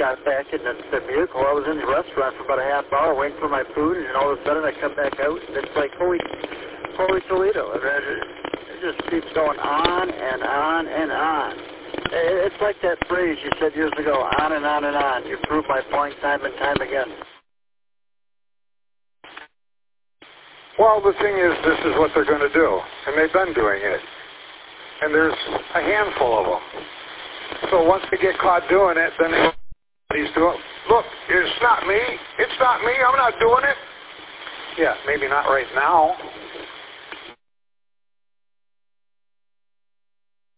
got back in the vehicle. I was in the restaurant for about a half hour waiting for my food, and all of a sudden I come back out, and it's like, holy Toledo. It just keeps going on and on and on. It's like that phrase you said years ago, on and on and on. You prove my point time and time again. Well, the thing is, this is what they're going to do, and they've been doing it. And there's a handful of them. So once they get caught doing it, then he's doing, look, it's not me, I'm not doing it. Yeah, maybe not right now.